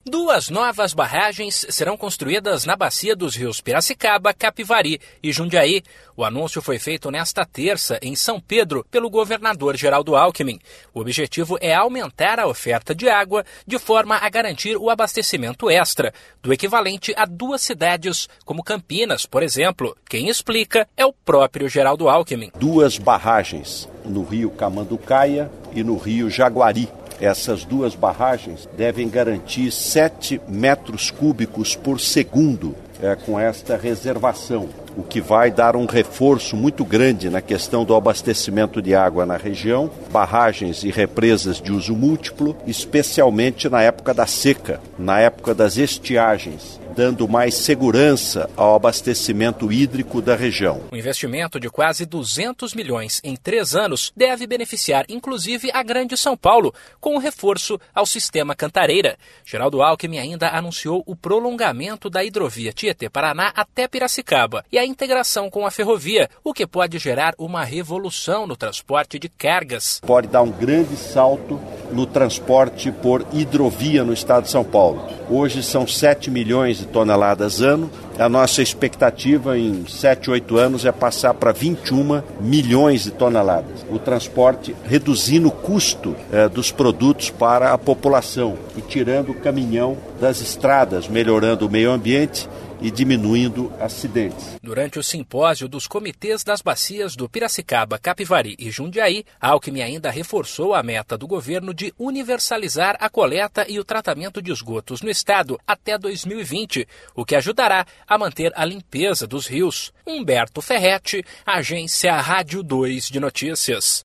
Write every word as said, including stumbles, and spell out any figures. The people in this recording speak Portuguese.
Duas novas barragens serão construídas na bacia dos rios Piracicaba, Capivari e Jundiaí. O anúncio foi feito nesta terça em São Pedro pelo governador Geraldo Alckmin. O objetivo é aumentar a oferta de água de forma a garantir o abastecimento extra, do equivalente a duas cidades como Campinas, por exemplo. Quem explica é o próprio Geraldo Alckmin. Duas barragens no rio Camanducaia e no rio Jaguari. Essas duas barragens devem garantir sete metros cúbicos por segundo é, com esta reservação, o que vai dar um reforço muito grande na questão do abastecimento de água na região, barragens e represas de uso múltiplo, especialmente na época da seca, na época das estiagens, dando mais segurança ao abastecimento hídrico da região. O investimento de quase duzentos milhões em três anos deve beneficiar inclusive a Grande São Paulo, com um reforço ao sistema Cantareira. Geraldo Alckmin ainda anunciou o prolongamento da hidrovia Tietê-Paraná até Piracicaba e a integração com a ferrovia, o que pode gerar uma revolução no transporte de cargas. Pode dar um grande salto no transporte por hidrovia no estado de São Paulo. Hoje são sete milhões de toneladas ano. A nossa expectativa em sete, oito anos é passar para vinte e um milhões de toneladas. O transporte reduzindo o custo eh, dos produtos para a população e tirando o caminhão das estradas, melhorando o meio ambiente e diminuindo acidentes. Durante o simpósio dos comitês das bacias do Piracicaba, Capivari e Jundiaí, Alckmin ainda reforçou a meta do governo de universalizar a coleta e o tratamento de esgotos no estado até dois mil e vinte, o que ajudará a manter a limpeza dos rios. Humberto Ferretti, Agência Rádio dois de Notícias.